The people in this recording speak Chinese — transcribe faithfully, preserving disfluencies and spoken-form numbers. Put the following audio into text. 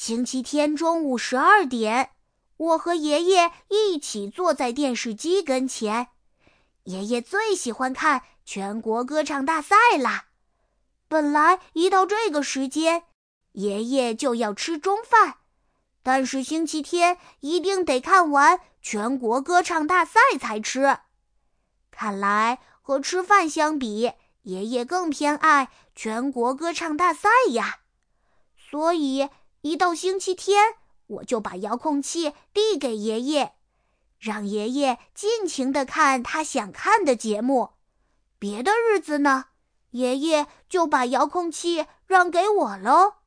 星期天中午十二点，我和爷爷一起坐在电视机跟前。爷爷最喜欢看全国歌唱大赛啦。本来一到这个时间，爷爷就要吃中饭，但是星期天一定得看完全国歌唱大赛才吃。看来和吃饭相比，爷爷更偏爱全国歌唱大赛呀。所以一到星期天，我就把遥控器递给爷爷，让爷爷尽情地看他想看的节目。别的日子呢，爷爷就把遥控器让给我喽。